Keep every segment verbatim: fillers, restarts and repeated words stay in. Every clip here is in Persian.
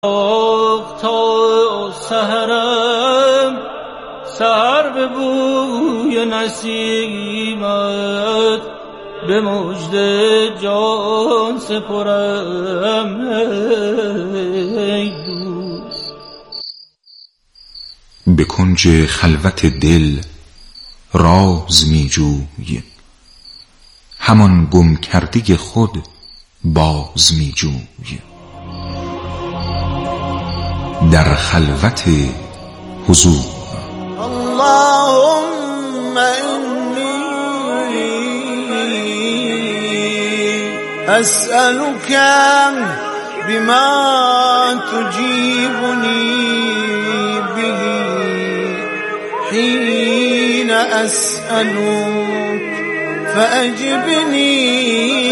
تا سحرم سحر به بوی نسیمت به مژد جان سپرم ای دوست. به کنج خلوت دل راز می جوی، همان گم کرده خود باز می جوی. در خلوت حضور اللهم انی اسألك بما تجيبني به حين اسألك فأجبني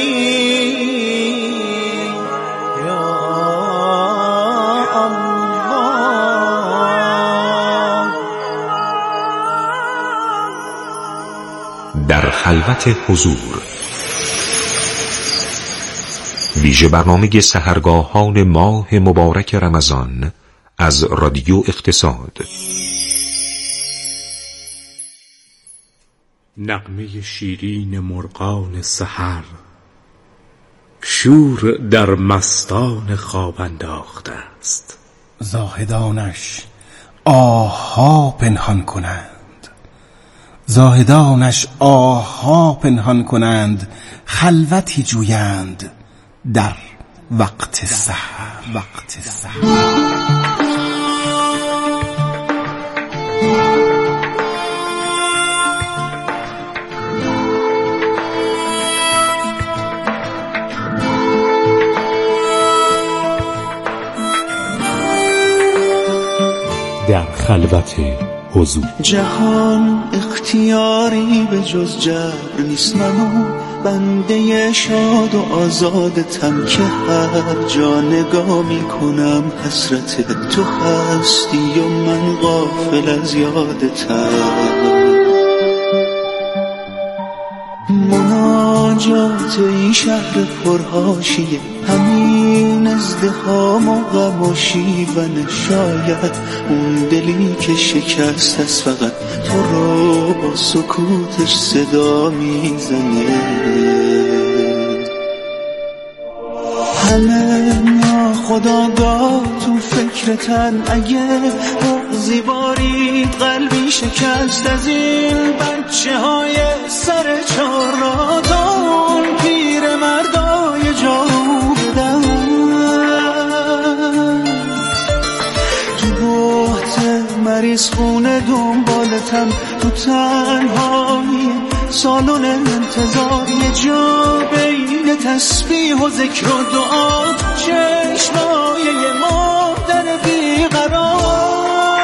در خلوت حضور، ویژه برنامه سحرگاهان ماه مبارک رمضان از رادیو اقتصاد. نغمه شیرین مرغان سحر شور در مستان خواب انداخته است. زاهدانش آها پنهان کنند، زاهدانش آها پنهان کنند، خلوتی جویند در وقت سحر. وقت سحر در خلوت حضور. جهان اختیاری به جز جبر نیست، منو بنده شاد و آزادتم که هر جا نگاه می کنم حسرت تو هستی و من غافل از یادتم. مناجات این شهر پرهاشیه، همین ازدحام و غم و شیون، شاید اون دلی که شکست است فقط تو رو با سکوتش صدا میزنه. همه ناخودآگاه تو فکرتن، اگه بغضی بارید قلبی شکست از این بچه های سر چهارراه، پیر مردای جا بدن تو بحت مریض خونه دنبالتم، تو تنهایی سالن انتظار یه جا بین تسبیح و ذکر و دعا، چشمای مادر بیقرار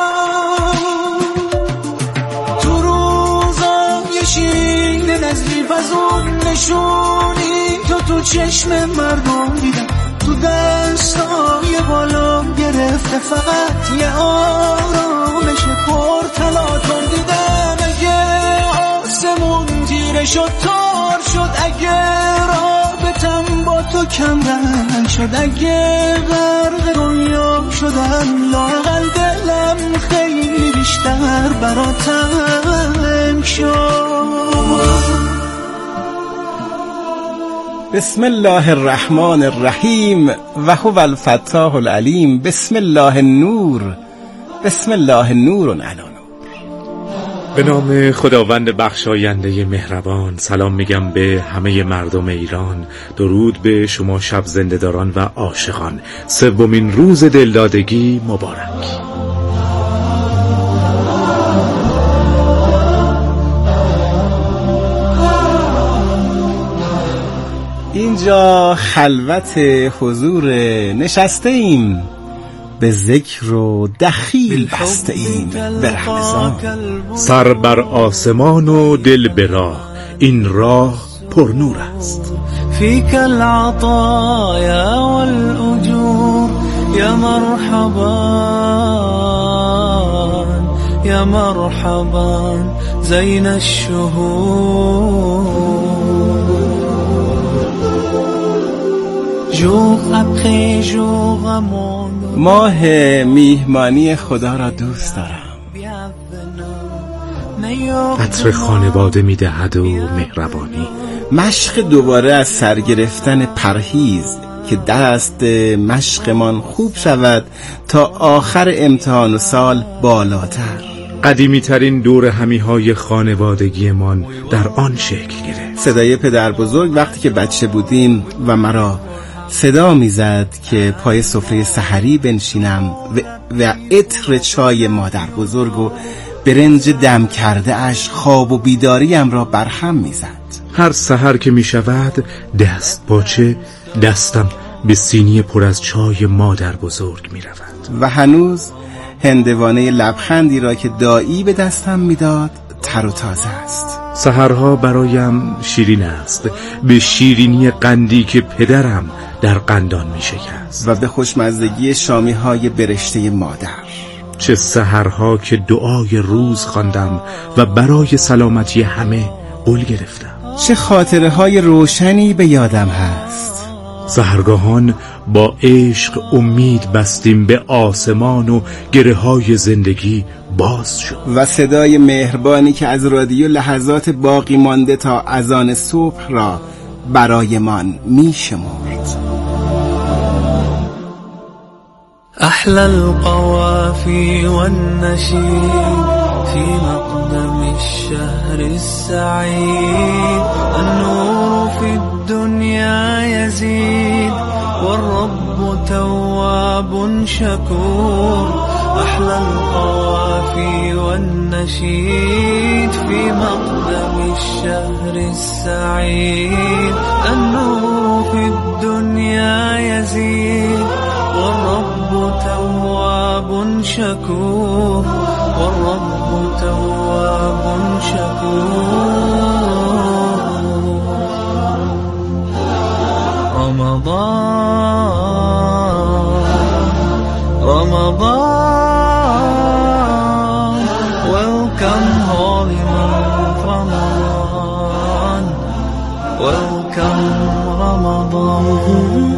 تو روزای شین نزدیف از اون نشونی تو تو چشم مردم دیدم، تو دستای بالا گرفته فقط یه آرامش پر تلاطم دیدم. اگه آسمون تیره شد تار شد، اگه رابطم با تو کم رنگ شد، اگه غرق دنیا شدم لااقل دلم خیلی بیشتر برات تنگ شد. بسم الله الرحمن الرحیم و هو الفتاح العلیم. بسم الله النور، بسم الله نور علی نور. به نام خداوند بخشاینده مهربان. سلام میگم به همه مردم ایران، درود به شما شب زنده‌داران و عاشقان. سومین روز دلدادگی مبارک. اینجا خلوت حضور نشسته ایم، به ذکر و دخیل بسته ایم به رمضان. سر بر آسمان و دل به راه، این راه پر نور است. فیک العطایا والاجور یا مرحبا یا مرحبا زین الشهور. ماه میهمانی خدا را دوست دارم. عطر خانواده میدهد و مهربانی. مشق دوباره از سر گرفتن پرهیز که دست مشقمان خوب شود تا آخر امتحان و سال بالاتر. قدیمی ترین دور همی های خانوادگی من در آن شکل گرفت. صدای پدر بزرگ وقتی که بچه بودیم و مرا صدا میزد که پای سفره سحری بنشینم و, و عطر چای مادر بزرگ و برنج دم کرده اش خواب و بیداریم را برهم میزد. هر سحر که می شود دست باچه دستم به سینی پر از چای مادر بزرگ می رود و هنوز هندوانه لبخندی را که دایی به دستم میداد تر و تازه است. سحرها برایم شیرین است، به شیرینی قندی که پدرم در قندان می شکست و به خوشمزدگی شامی های برشته مادر. چه سحرها که دعای روز خواندم و برای سلامتی همه قول گرفتم. چه خاطره های روشنی به یادم هست. سحرگاهان با عشق امید بستیم به آسمان و گره های زندگی باز شد و صدای مهربانی که از رادیو لحظات باقی مانده تا اذان صبح را برایمان می شمرد. احلى القوافي والنشيد في مقدم الشهر السعيد النور في الدنيا يزيد والرب تواب شكور احلى القوافي والنشيد في مقدم الشهر السعيد النور في الدنيا يزيد والرب تواب شكور والرب تواب شكور رمضان رمضان welcome holy month رمضان welcome رمضان.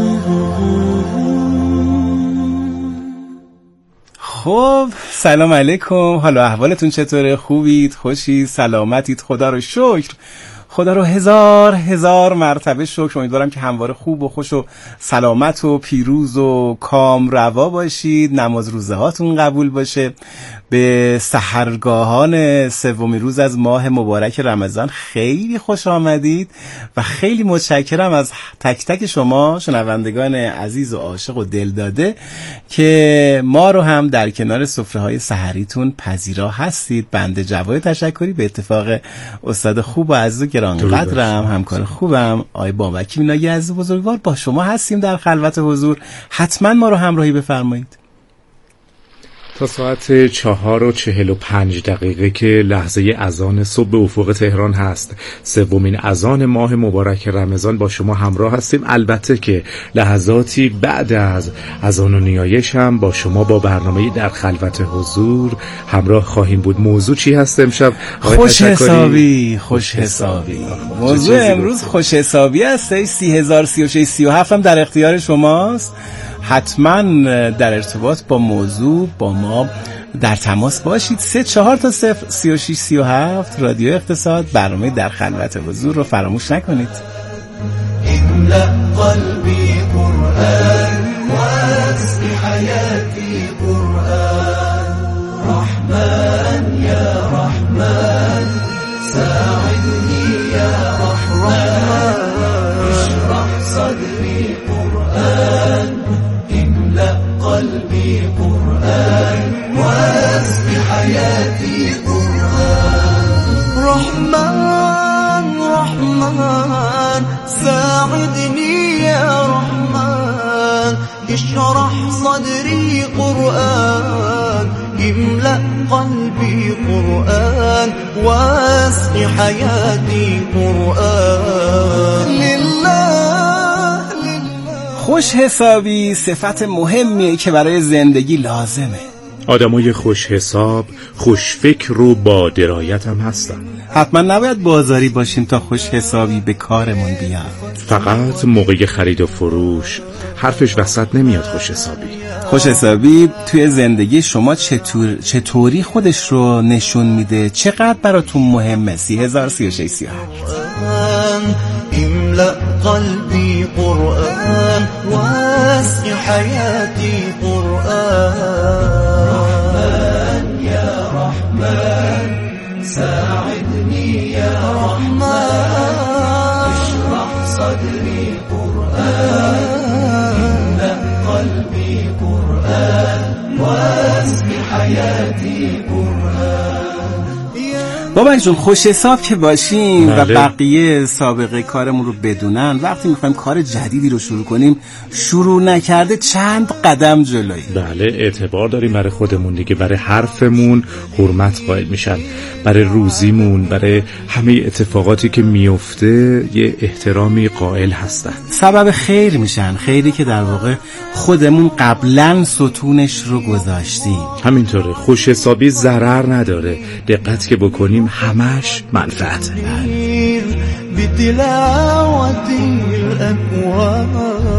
خب سلام علیکم، حالا احوالتون چطوره؟ خوبید؟ خوشید؟ سلامتید؟ خدا رو شکر، خدا رو هزار هزار مرتبه شکر. امیدوارم که همواره خوب و خوش و سلامت و پیروز و کام روا باشید. نماز روزه هاتون قبول باشه. به سحرگاهان سومین روز از ماه مبارک رمضان خیلی خوش آمدید و خیلی متشکرم از تک تک شما شنوندگان عزیز و عاشق و دلداده که ما رو هم در کنار سفره‌های سحریتون پذیرا هستید. بنده جواد تشکری به اتفاق استاد خوب و عزیز و گرانقدرم، همکار خوبم آقای بابک مینایی عزیز بزرگوار، با شما هستیم در خلوت حضور. حتما ما رو همراهی بفرمایید تا ساعت چهار و چهل و پنج دقیقه که لحظه اذان صبح به افق تهران هست، سومین اذان ماه مبارک رمضان با شما همراه هستیم. البته که لحظاتی بعد از اذان و نیایش هم با شما با برنامه در خلوت حضور همراه خواهیم بود. موضوع چی هست امشب؟ خوش حسابی. خوش حسابی موضوع امروز خوش حسابی است. سی هزار سی و شش سی و هفت هم در اختیار شماست. حتما در ارتباط با موضوع با ما در تماس باشید. سه چهار تا صفر سی و شش سی و هفت رادیو اقتصاد، برنامه در خلوت حضور رو فراموش نکنید. املأ قلبی قرآن واسقی حیاتی قرآن رحمن یا رحمن ساعدنی یا رحمن اشرح صدری قرآن قلبي قرآن واسق حياتي قرآن رحمن رحمن ساعدني يا رحمن اشرح صدري قرآن املأ قلبي قرآن واسق حياتي قرآن لله. خوش حسابی صفت مهمیه که برای زندگی لازمه. آدمای خوش حساب، خوش فکر و با درایت هم هستن. حتما نباید بازاری باشیم تا خوش حسابی به کارمون بیاد. فقط موقع خرید و فروش حرفش وسط نمیاد خوش حسابی. خوش حسابی توی زندگی شما چطور چطوری خودش رو نشون میده؟ چقدر براتون مهمه؟ سی هزار سی و شش سی و هفت. املأ قلبي قرآن واسق حياتي قرآن رحمن يا رحمن ساعدني يا رحمن اشرح صدري قرآن املأ قلبي قرآن واسق حياتي قرآن. بابا جون خوش حساب که باشیم بله. و بقیه سابقه کارمون رو بدونن، وقتی میخوایم کار جدیدی رو شروع کنیم شروع نکرده چند قدم جلویی. بله اعتبار داریم برای خودمون دیگه، برای حرفمون حرمت قائل میشن، برای روزیمون، برای همه اتفاقاتی که میفته یه احترامی قائل هستن، سبب خیر میشن، خیری که در واقع خودمون قبلا ستونش رو گذاشتیم. همینطوره. خوش حسابی ضرر نداره، دقت که بکنیم همش منفعته. بتلاوة الأكوان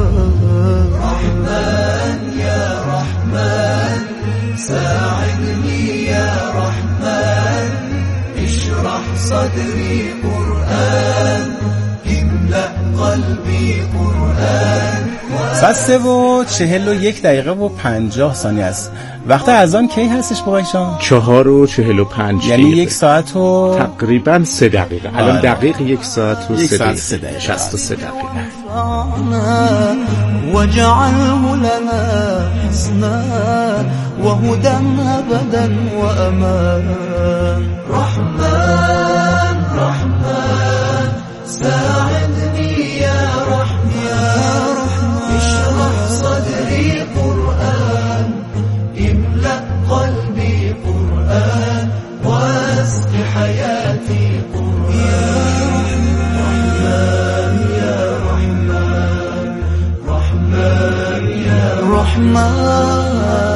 رحمن يا رحمن ساعدني يا رحمن اشرح صدري قرآن املأ قلبي قرآن. ساعت سه و چهل و یک دقیقه و پنجاه ثانیه است. وقت اذان کی هستش بابا ایشان؟ چهار و چهل و پنج یعنی یک ساعت و تقریبا سه دقیقه. الان دقیق یک ساعت و یک سه ساعت دقیقه, سه دقیقه. شصت و سه دقیقه. وجعله لنا حسنا وهدى أبدا وأمان رحمن رحمن ساعدني يا رحمن اشرح صدري قرآن املأ قلبي قرآن واسق حياتي قرآن رحمن يا رحمن رحمن يا رحمن.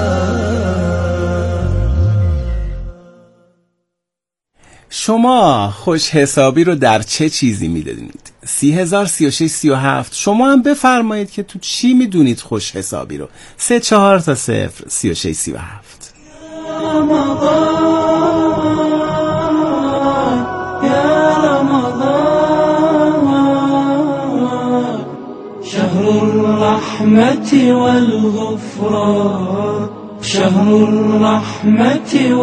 شما خوش حسابی رو در چه چیزی میدونید؟ سی هزار سی و شش سی و هفت. شما هم بفرمایید که تو چی میدونید خوش حسابی رو؟ سه چهار تا صفر سی و شش سی و هفت. يا رمضان شهر الرحمة والغفران شهر الرحمة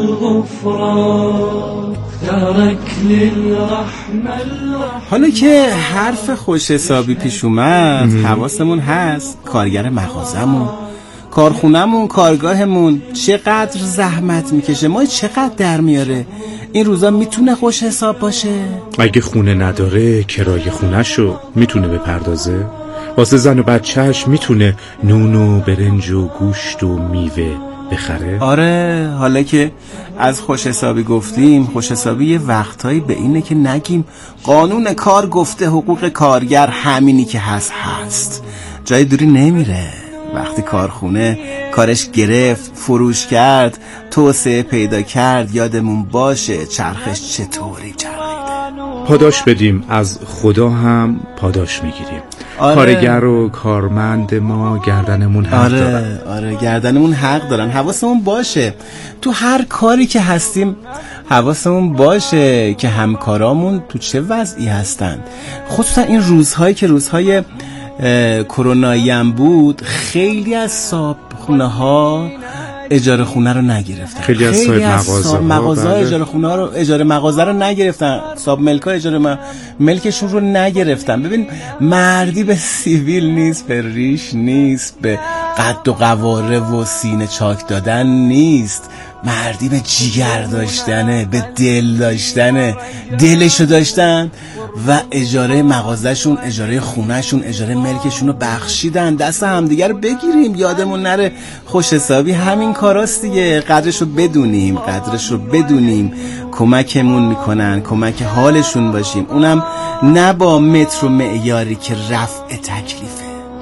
والغفران ترك للرحمة الرحمة. حالا که حرف خوش حسابی پیش اومد حواسمون هست کارگر مغازمون، کارخونمون، کارگاهمون چقدر زحمت میکشه، ما چقدر در میاره. این روزا میتونه خوش حساب باشه؟ اگه خونه نداره کرایه خونه‌شو میتونه بپردازه؟ واسه زن و بچهش میتونه نون و برنج و گوشت و میوه بخره؟ آره. حالا که از خوش حسابی گفتیم، خوش حسابی یه وقتایی به اینه که نگیم قانون کار گفته حقوق کارگر همینی که هست هست، جای دوری نمیره. وقتی کارخونه کارش گرفت، فروش کرد، توسعه پیدا کرد، یادمون باشه چرخش چطوری چرخیده. پاداش بدیم، از خدا هم پاداش میگیریم. آره. کارگر و کارمند ما گردنمون حق آره. دارن. آره گردنمون حق دارن. حواسمون باشه تو هر کاری که هستیم، حواسمون باشه که همکارامون تو چه وضعی هستن. خصوصا این روزهایی که روزهای کرونایی هم بود، خیلی از صاحبخونه ها اجاره خونه رو نگرفتن. خیلی از صاحب مغازه مغازه اجاره خونه ها رو اجاره مغازه رو نگرفتن. صاحب ملکا اجاره م... ملکشون رو نگرفتن. ببین مردی به سیویل نیست، به ریش نیست، به قد و قواره و سینه چاک دادن نیست. مردی به جیگر داشتنه، به دل داشتنه. دلشو داشتن و اجاره مغازهشون، اجاره خونهشون، اجاره ملکشون رو بخشیدن. دست همدیگر رو بگیریم، یادمون نره خوش حسابی همین کاراست دیگه. قدرش رو بدونیم، قدرش رو بدونیم. کمکمون میکنن، کمک حالشون باشیم، اونم نه با متر و معیاری که رفع تکلیفه.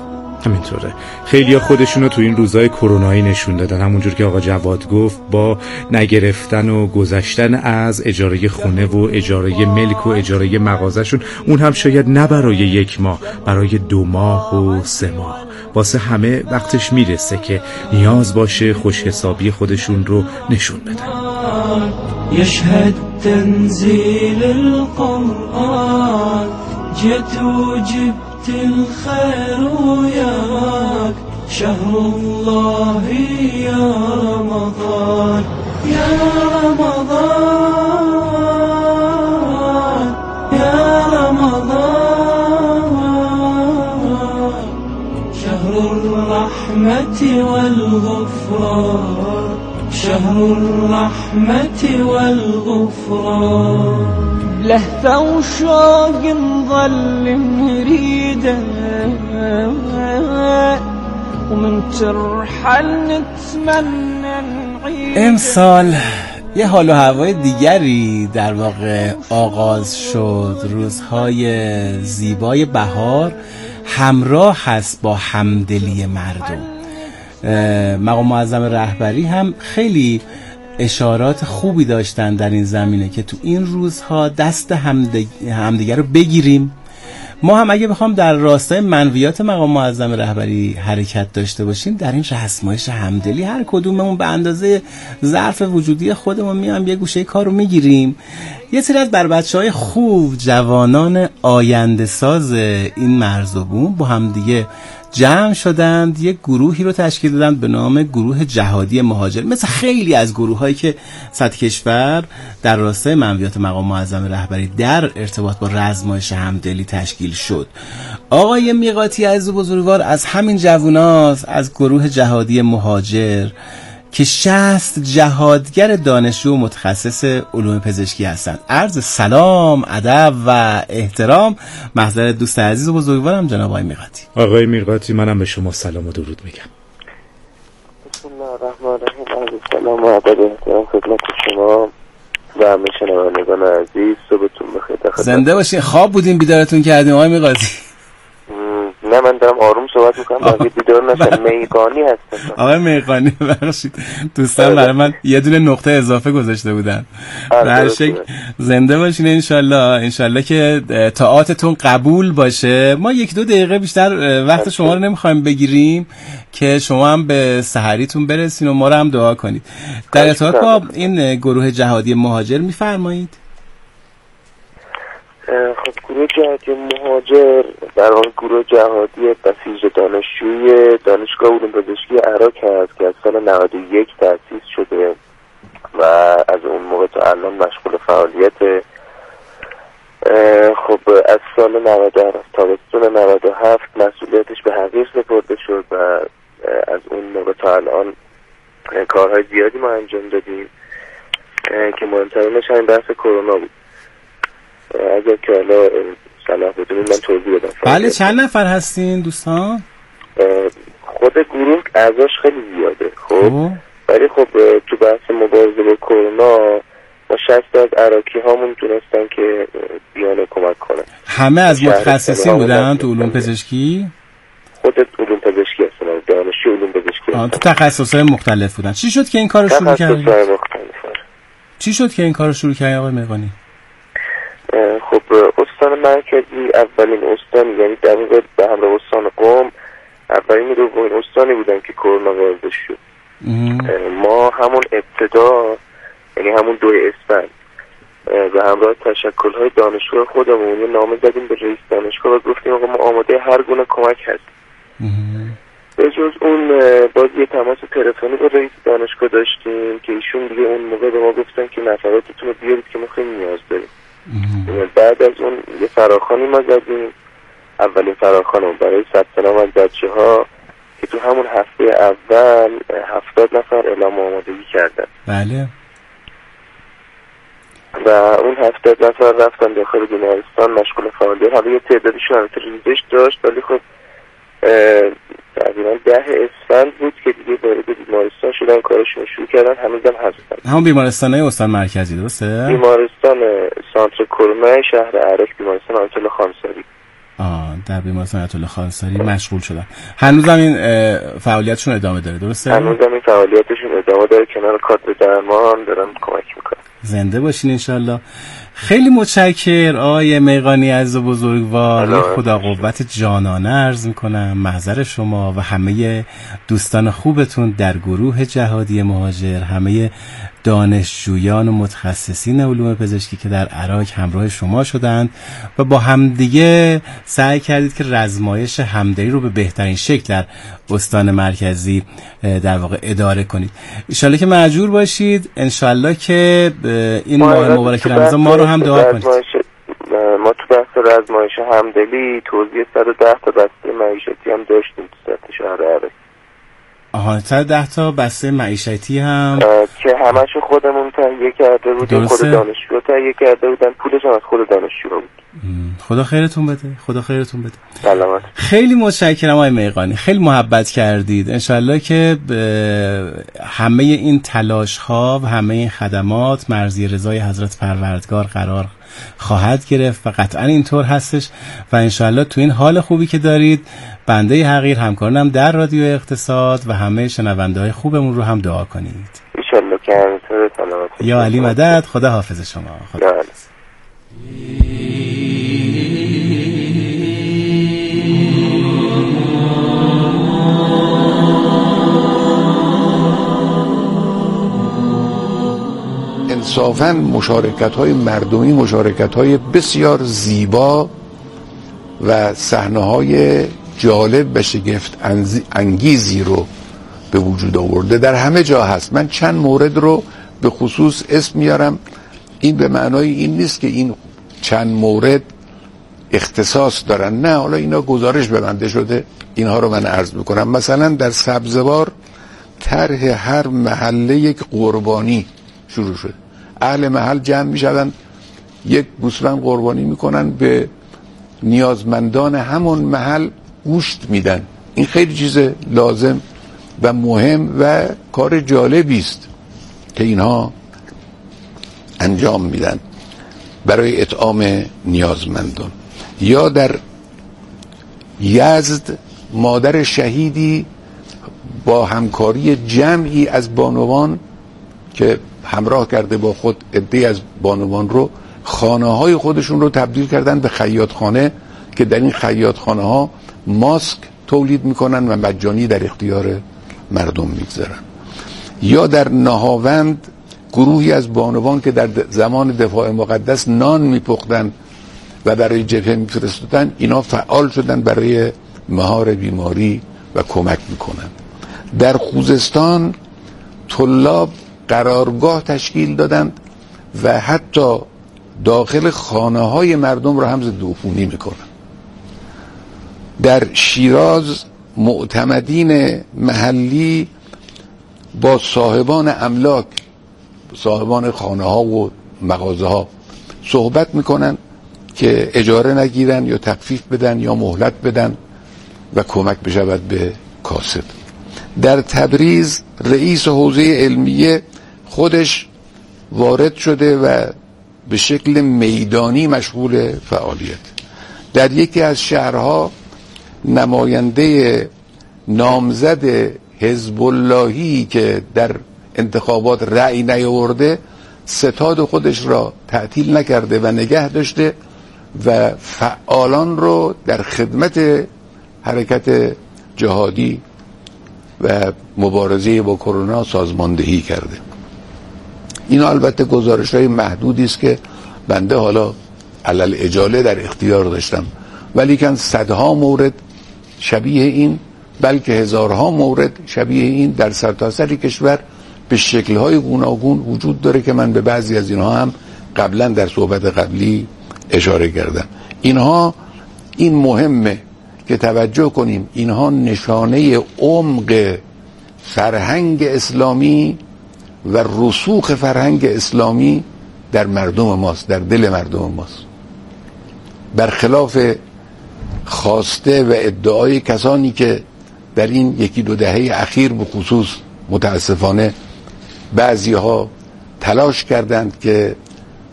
همینطوره. خیلی ها خودشونو تو این روزهای کرونایی نشون دادن، همونجور که آقا جواد گفت، با نگرفتن و گذشتن از اجاره خونه و اجاره ملک و اجاره مغازشون، اون هم شاید نه برای یک ماه، برای دو ماه و سه ماه. واسه همه وقتش میرسه که نیاز باشه خوش حسابی خودشون رو نشون بدن. يشهد تنزيل القرآن جئت وجبت الخير وياك شهر الله يا رمضان يا رمضان يا رمضان شهر الرحمة والغفران شهر الرحمة والغفران لهفة وشوق نظل نريده ومن ترحل نتمنى نعيده. امسال یه حال و هوای دیگری در واقع آغاز شد. روزهای زیبای بهار همراه هست با همدلی مردم. مقام معظم رهبری هم خیلی اشارات خوبی داشتن در این زمینه که تو این روزها دست همدیگر رو بگیریم. ما هم اگه بخوام در راستای منویات مقام معظم رهبری حرکت داشته باشیم، در این رسمایش همدلی هر کدوممون به اندازه ظرف وجودی خودمون میام یه گوشه کار رو میگیریم. یه سری از بر بچه‌های خوب، جوانان آینده ساز این مرز و بوم با هم دیگه جمع شدند، یک گروهی رو تشکیل دادند به نام گروه جهادی مهاجر، مثل خیلی از گروه‌هایی که سطح کشور در راستای منویات مقام معظم رهبری در ارتباط با رزمایش همدلی تشکیل شد. آقای میقاتی عزیز و بزرگوار از همین جواناست، از گروه جهادی مهاجر که شصت جهادگر دانشجو و متخصص علوم پزشکی هستند. عرض سلام، ادب و احترام محضر دوست عزیز و بزرگوارم جناب آقای میقاتی. آقای میقاتی، منم به شما سلام و درود میگم. بسم الله الرحمن الرحیم. عرض سلام و ادب و احترام خدمت شما و همه شنوندگان عزیز. صبحتون بخیر. زنده باشین. خواب بودیم بیدارتون کردیم آقای میقاتی؟ نه، من دارم آروم صحبت میکنم، باقی بیدار نشن. میقانی هستم. آقای میقانی ببخشید، دوستان برای من یه دونه نقطه اضافه گذاشته بودن. به هر شکل زنده باشین انشالله. انشالله که طاعاتتون قبول باشه. ما یک دو دقیقه بیشتر وقت شما رو نمیخوایم بگیریم که شما هم به سحریتون برسین و ما رو هم دعا کنید. در ارتباط با این گروه جهادی مهاجر میفرمایید؟ خب گروه جهادی مهاجر در واقع گروه جهادی بسیج دانشجوی دانشگاه علوم پزشکی عراق هست که از سال نود و یک تأسیس شده و از اون موقع تا الان مشغول فعالیت. خب از سال نود و هفت تابستون نود و هفت مسئولیتش به حقیق سپرده شد و از اون موقع تا الان کارهای زیادی ما انجام دادیم که مهمترینش همین بحث کرونا بود. اگر که حالا صلاح بدونید من توضیح بدم. بله، چند نفر هستین دوستان؟ خود گروه اعضاش خیلی زیاده. خب ولی خب تو بحث مبارزه با کرونا ما شصت از عراقی هامون تونستن که بیان کمک کنن. همه از متخصصین بودن تو علوم پزشکی؟ خود علوم پزشکی هستن، دانشجو علوم پزشکی هستن. تو تخصصهای مختلف بودن. چی شد که این کارو شروع کردین؟ تخصصهای مختلف. چی شد که این کارو شروع کردین آقای میقانی؟ خب استان مرکزی اولین استان، یعنی در واقع به همراه استان قم اولین دومین استانی بودن که کرونا وارد شد. ما همون ابتدا، یعنی همون دو اسفند، به همراه تشکل‌های دانشگاه خودمون یه نامه زدیم به رئیس دانشگاه و گفتیم آقا ما آماده هر گونه کمک هستیم. به جز اون باز یه تماس تلفنی با رئیس دانشگاه داشتیم که ایشون دیگه اون موقع به ما گفتن که نفراتتون رو بیارید که ما خیلی نیاز داریم. بعد از اون یه فراخوانی ما زدیم، اولین فراخوانمون برای ثبت نام از بچه ها که تو همون هفته اول هفتاد نفر اعلام آمادگی کردن. بله. و اون هفتاد نفر رفتن داخل بیمارستان مشغول فعالیت. حالا یه تعدادیشون البته ریزش داشت ولی خب تقریبا ده اسفند بود که دیگه وارد بیمارستان شدن، کارشون شروع کردن. هنوزم هستن. همون بیمارستانه استان مرکزی درسته؟ بیمارستان سانتر کرونا شهر عراق، بیمارستان آیت الله خانساری. آه در بیمارستان آیت الله خانساری مشغول شدن. هنوزم این فعالیتشون ادامه داره درسته؟ هنوزم این فعالیتشون ادامه داره، کنار کادر درمان دارن کمک میکنن. زنده باشین انشالله. خیلی متشکر آقای میقانی عزیز و بزرگوار، خدا قوت جانانه عرض میکنم محضر شما و همه دوستان خوبتون در گروه جهادی مهاجر، همه دانشجویان و متخصصین علوم پزشکی که در عراق همراه شما شدند و با همدیگه سعی کردید که رزمایش همدلی رو به بهترین شکل در استان مرکزی در واقع اداره کنید. انشالله که مأجور باشید، انشالله که این ماه مبارک رمضان ما رو هم دعا کنید. ما تو بحث رزمایش همدلی توزیع صد و ده تا بسته معیشتی هم داشتیم تو سطح شهر عراق. آها صد و ده تا بسته معیشتی هم که همشو خودمون تهیه کرده بودیم، خود دانشجو تهیه کرده بودن، پولش هم از خود دانشجو بود. خدا خیرتون بده، خدا خیرتون بده. سلامت. خیلی متشکرم آقای میقانی، خیلی محبت کردید. انشالله که همه این تلاش ها و همه این خدمات مرضی رضای حضرت پروردگار قرار خواهد گرفت و قطعا اینطور هستش و انشالله تو این حال خوبی که دارید بنده حقیر همکارانم در رادیو اقتصاد و همه شنونده های خوبمون رو هم دعا کنید. انشالله که همینطور. سلامت. یا علی مدد. خدا حافظ شما. خدا حافظ. انصافاً مشارکت‌های مردمی مشارکت‌های بسیار زیبا و صحنه‌های جالب و شگفت انگیزی رو به وجود آورده، در همه جا هست. من چند مورد رو به خصوص اسم میارم. این به معنای این نیست که این چند مورد اختصاص دارن، نه، حالا اینا گزارش بنده شده، اینها رو من عرض میکنم. مثلا در سبزوار طرح هر محله یک قربانی شروع شد. اهل محل جمع میشدن، یک گوسفند قربانی میکنن، به نیازمندان همون محل گوشت میدن. این خیلی چیز لازم و مهم و کار جالبی است که اینها انجام میدن برای اطعام نیازمندان. یا در یزد مادر شهیدی با همکاری جمعی از بانوان که همراه کرده با خود عده‌ای از بانوان رو، خانه های خودشون رو تبدیل کردن به خیاطخانه که در این خیاطخانه ها ماسک تولید میکنن و مجانی در اختیار مردم میگذارن. یا در نهاوند گروهی از بانوان که در زمان دفاع مقدس نان میپختن و برای جبهه میفرستادن، اینا فعال شدن برای مهار بیماری و کمک میکنن. در خوزستان طلاب قرارگاه تشکیل دادند و حتی داخل خانه های مردم را هم ضد عفونی میکنن. در شیراز معتمدین محلی با صاحبان املاک، صاحبان خانه ها و مغازه ها صحبت میکنن که اجاره نگیرن یا تخفیف بدن یا مهلت بدن و کمک بشود به کاسب. در تبریز رئیس حوزه علمیه خودش وارد شده و به شکل میدانی مشغول فعالیت. در یکی از شهرها نماینده نامزد حزب اللهی که در انتخابات رأی نیاورده ستاد خودش را تعطیل نکرده و نگه داشته و فعالان رو در خدمت حرکت جهادی و مبارزه با کرونا سازماندهی کرده. اینا البته گزارش های محدودی است که بنده حالا علل اجاله در اختیار داشتم، ولی کن صدها مورد شبیه این، بلکه هزارها مورد شبیه این در سرتاسر کشور به شکل‌های گوناگون وجود داره که من به بعضی از اینها هم قبلا در صحبت قبلی اشاره کردم. اینها این مهمه که توجه کنیم، اینها نشانه عمق فرهنگ اسلامی و رسوخ فرهنگ اسلامی در مردم ماست، در دل مردم ماست. برخلاف خواسته و ادعای کسانی که در این یکی دو دهه اخیر به خصوص متاسفانه بعضی ها تلاش کردند که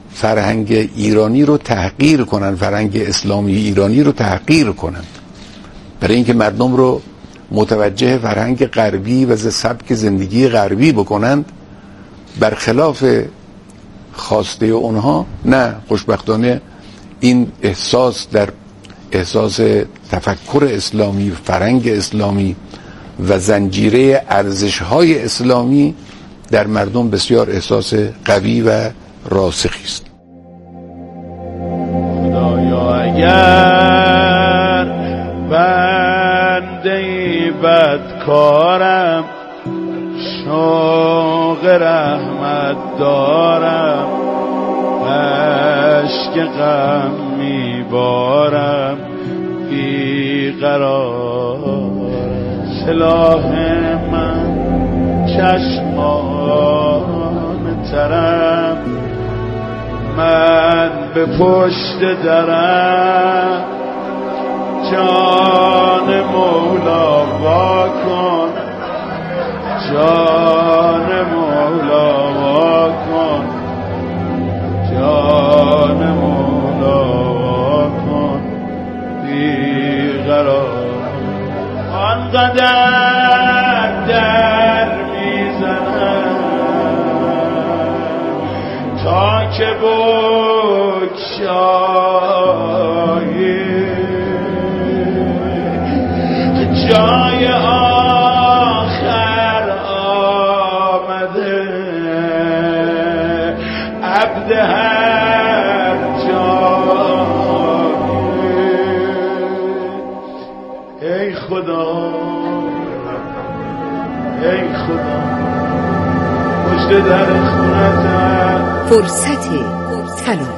فرهنگ ایرانی رو تحقیر کنن، فرهنگ اسلامی ایرانی رو تحقیر کنن، برای اینکه مردم رو متوجه فرهنگ غربی و سبک زندگی غربی بکنند برخلاف خواسته اونها. نه، خوشبختانه این احساس در احساس تفکر اسلامی، فرهنگ اسلامی و زنجیره ارزش‌های اسلامی در مردم بسیار احساس قوی و راسخی است. خدایا اگر بنده بدکارم شوق رحمت دارم، اشک غم میبارم بیقرارم، سلاح من چشمان ترم، من به پشت درم، جان مولا وا کن، جان مولا وا کن، جان مولا وا کن بیقرار. آنقدر در میزنم تا که بگشایی جای آخر آمده، عبد هر جایی. ای خدا ای خدا پشت در خونتم. فرصت طلایی.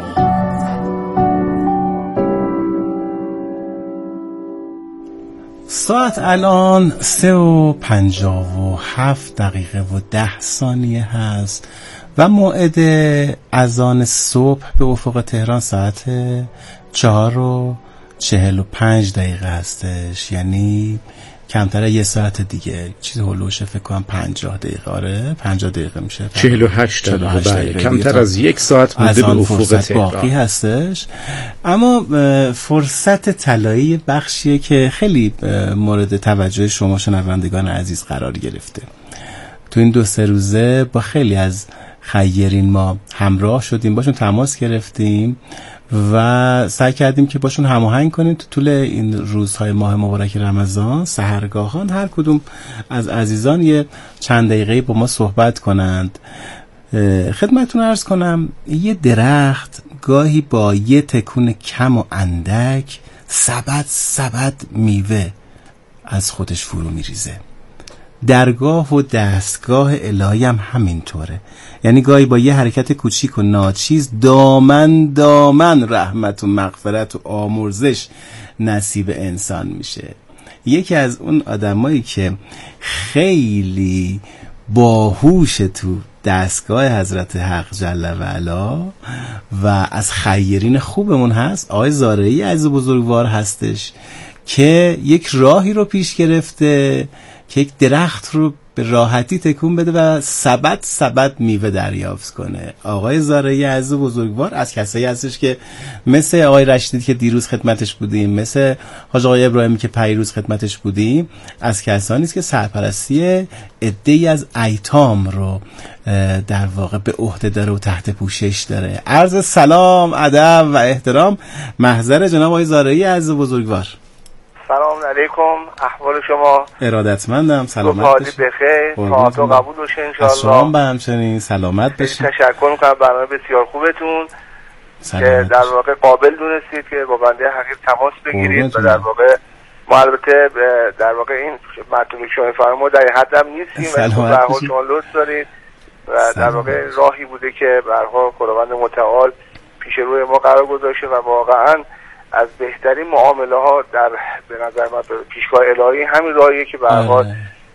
ساعت الان سه و پنجاه و هفت دقیقه و ده ثانیه هست و موعد اذان صبح به افق تهران ساعت چهار و چهل و پنج دقیقه هستش، یعنی کمتر یه ساعت دیگه، چیز هلوشه فکر کنم پنجاه دقیقه. آره پنجاه دقیقه میشه، چهل و هشت دقیقه، کمتر از یک ساعت مونده به افق تهران باقی هستش. اما فرصت طلایی بخشیه که خیلی مورد توجه شما شنوندگان عزیز قرار گرفته. تو این دو سه روزه با خیلی از خیرین ما همراه شدیم، باشون تماس گرفتیم و سعی کردیم که باشون هماهنگ کنیم تو طول این روزهای ماه مبارک رمضان. سحرگاهان هر کدوم از عزیزان یه چند دقیقه با ما صحبت کنند. خدمتتون عرض کنم یه درخت گاهی با یه تکون کم و اندک سبد سبد میوه از خودش فرو میریزه. درگاه و دستگاه الهی هم همینطوره، یعنی گاهی با یه حرکت کوچیک و ناچیز دامن دامن رحمت و مغفرت و آمرزش نصیب انسان میشه. یکی از اون آدمایی که خیلی باهوش تو دستگاه حضرت حق جل و علا و از خیرین خوبمون هست، آقای زارعی عزیز بزرگوار هستش که یک راهی رو پیش گرفته که یک درخت رو به راحتی تکون بده و سبد سبد میوه دریافت کنه. آقای زارعی عزیز بزرگوار از کسایی هستش که مثل آقای رشیدی که دیروز خدمتش بودیم، مثل حاج آقای ابراهیمی که پیروز خدمتش بودیم، از کسانی است که سرپرستی عده‌ای از ایتام رو در واقع به عهده داره و تحت پوشش داره. عرض سلام، ادب و احترام محضر جناب آقای زارعی عزیز بزرگوار. سلام علیکم، احوال شما؟ ارادتمندم، سلامت باشید. بخیر، تو قبول باشه ان شاء الله. شما به همچنین سلامت باشید. تشکر می‌کنم برنامه بسیار خوبتون که در واقع قابل دونستید که با بنده حقیر تماس بگیرید و در واقع ما البته در واقع این مطلبی که شما فرمودید در حد هم نیستیم و به هر حال شما لطف دارید و در واقع راهی بوده که به هر حال خداوند متعال پیش روی ما قرار گذاشته و واقعاً از بهترین معامله ها در به نظر من پیشگاه الهی همین راهیه که به هر حال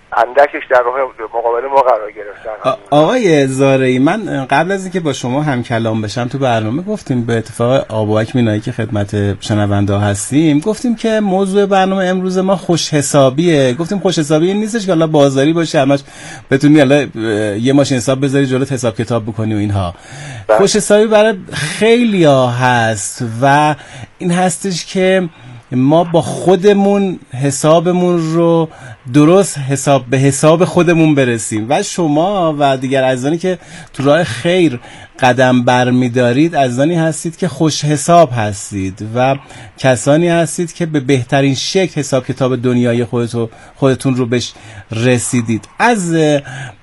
اندکش در راه مقابل ما قرار گرفتن. آقای زارعی، من قبل از اینکه با شما هم کلام بشم تو برنامه گفتیم به اتفاق آبوک مینایی که خدمت شنونده هستیم، گفتیم که موضوع برنامه امروز ما خوش حسابیه. گفتیم خوش حسابی این نیستش که حالا بازاری باشه همش بتونی حالا یه ماشین حساب بذاری جلوت حساب کتاب بکنی و اینها. بله. خوش حسابی برای خیلیا هست و این هستش که ما با خودمون حسابمون رو درست حساب به حساب خودمون برسیم و شما و دیگر عزیزانی که تو راه خیر قدم برمیدارید عزیزانی هستید که خوش حساب هستید و کسانی هستید که به بهترین شکل حساب کتاب دنیای خودتو خودتون رو بهش رسیدید. از